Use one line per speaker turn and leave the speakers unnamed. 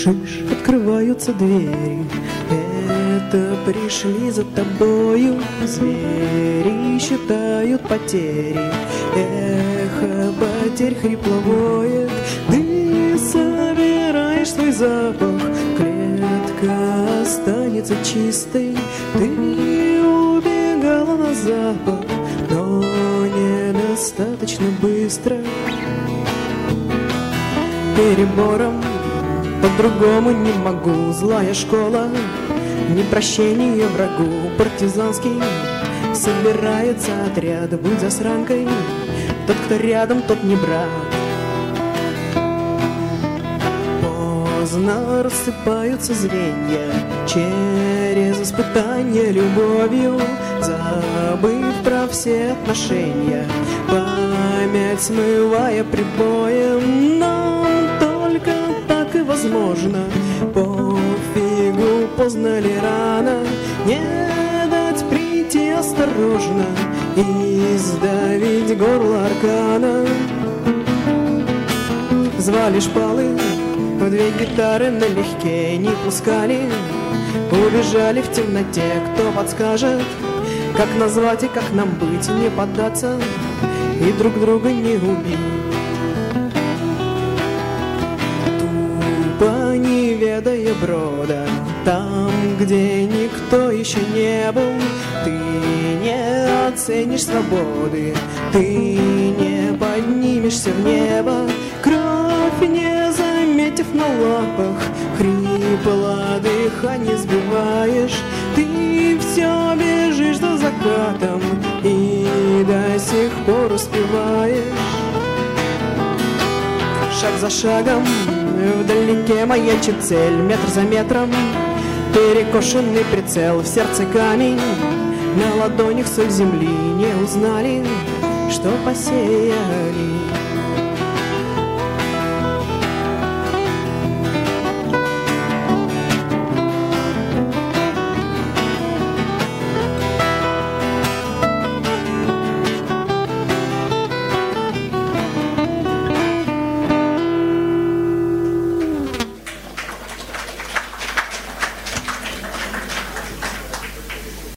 Шиш, открываются двери. Это пришли за тобою звери, считают потери. Эхо потерь хрипло воет. Ты собираешь свой запах, клетка останется чистой. Ты убегала на запад, но недостаточно быстро. Перебором по-другому не могу. Злая школа, непрощение врагу. Партизанский собирается отряд. Будь засранкой, тот, кто рядом, тот не брат. Поздно рассыпаются звенья через испытания любовью, забыв про все отношения, память смывая прибоем. Нам только так и возможно. Пофигу, поздно ли рано, не дать прийти осторожно и сдавить горло аркана. Звали шпалы, в две гитары налегке не пускали. Убежали в темноте, кто подскажет, как назвать и как нам быть, не поддаться и друг друга не убить. Тупо не ведая брода, там, где никто еще не был, ты не оценишь свободы, ты не поднимешься в небо. Кровь не заметив на лапах, хрипло дыхание сбиваешь. Ты все бежишь за закатом и до сих пор успеваешь. Шаг за шагом вдалеке маячит цель, метр за метром перекошенный прицел, в сердце камень, на ладонях соль земли. Не узнали, что посеяли.